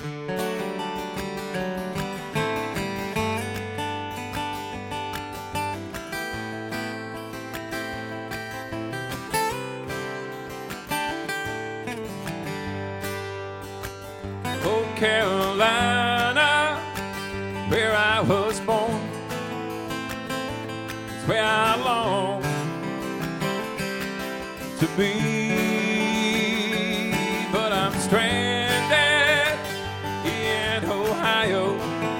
Oh, Carolina, where I was born, it's where I long to be. But I'm stranded in Ohio,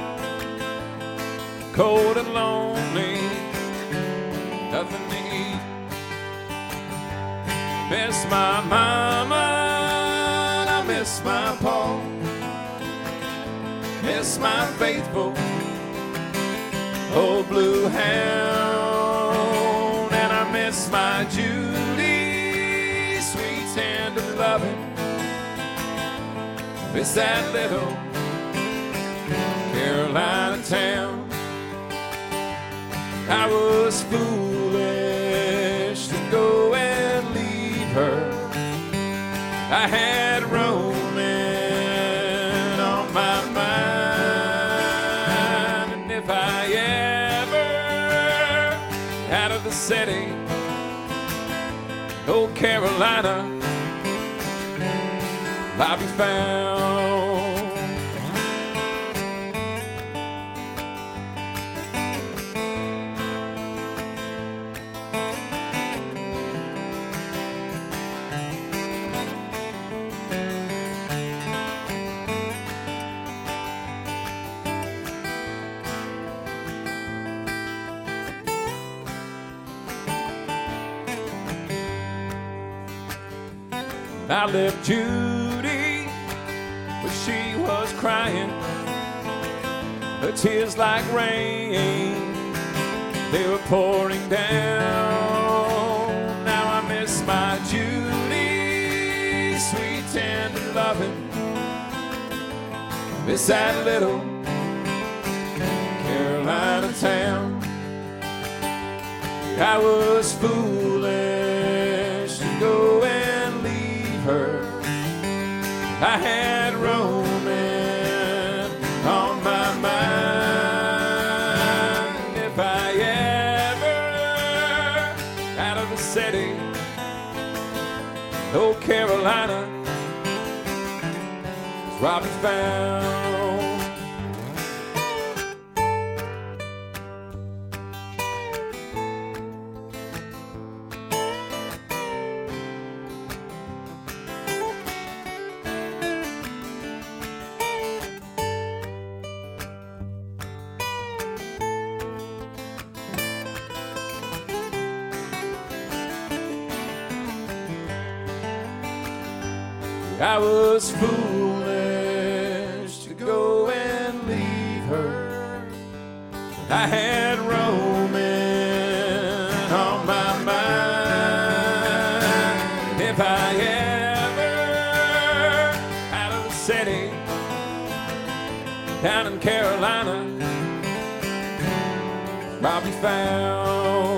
cold and lonely, nothing to eat. Miss my mama, I miss my pa, miss my faithful old blue hound, and I miss my Judy, sweet tender loving. Miss that little Carolina town. I was foolish to go and leave her. I had roaming on my mind, and if I ever out of the city, old Carolina, I'll be found. I left Judy when she was crying, her tears like rain, they were pouring down. Now I miss my Judy, sweet tender loving, miss that little Carolina town. I was foolish to go and leave her. I had roaming on my mind. If I ever out of the city, old Carolina is where I'll be found. I was foolish to go and leave her. I had roaming on my mind. If I ever out of the city, down in Carolina, I'll be found.